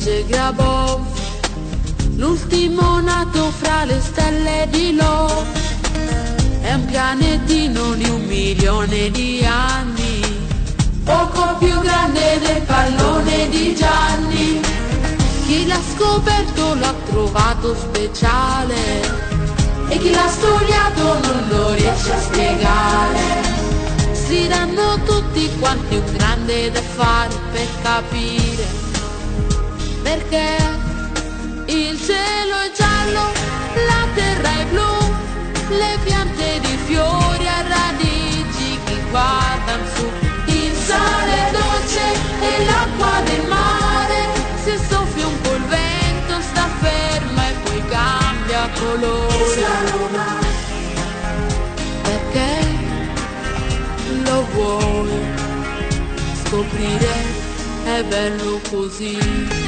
legge Grabov, l'ultimo nato fra le stelle di Lo. È un pianetino di 1 milione di anni, poco più grande del pallone di Gianni. Chi l'ha scoperto l'ha trovato speciale e chi l'ha studiato non lo riesce a spiegare. Si danno tutti quanti un grande da fare per capire perché il cielo è giallo, la terra è blu, le piante di fiori a radici che guardano su. Il sale è dolce e l'acqua del mare, se soffia un po' il vento sta ferma e poi cambia colore. Perché lo vuoi scoprire, è bello così.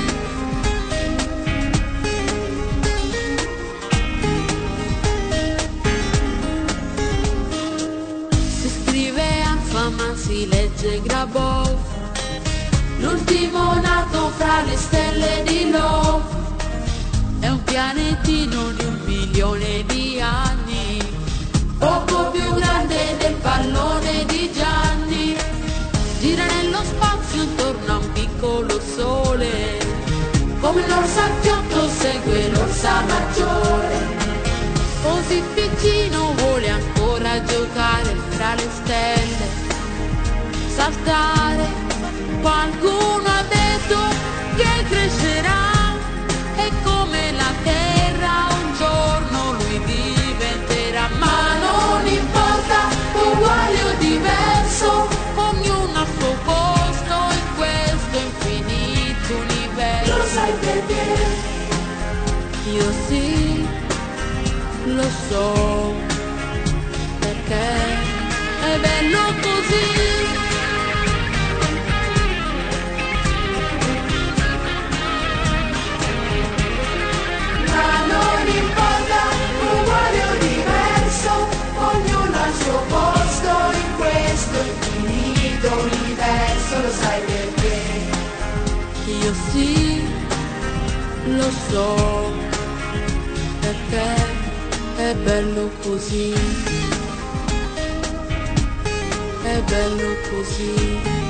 Ma si legge Grabov, l'ultimo nato fra le stelle di Lo. È un pianetino di 1 milione di anni, poco più grande del pallone di Gianni. Gira nello spazio intorno a un piccolo sole, come l'orsa Chiotto segue l'orsa maggiore. Così piccino vuole ancora giocare fra le stelle, saltare. Qualcuno ha detto che crescerà e come la terra un giorno lui diventerà. Ma non importa, uguale o diverso, ognuno al suo posto in questo infinito universo. Lo sai perché? Io sì, lo so, perché è bello così. Lo sai perché? Io sì, lo so, perché è bello così, è bello così.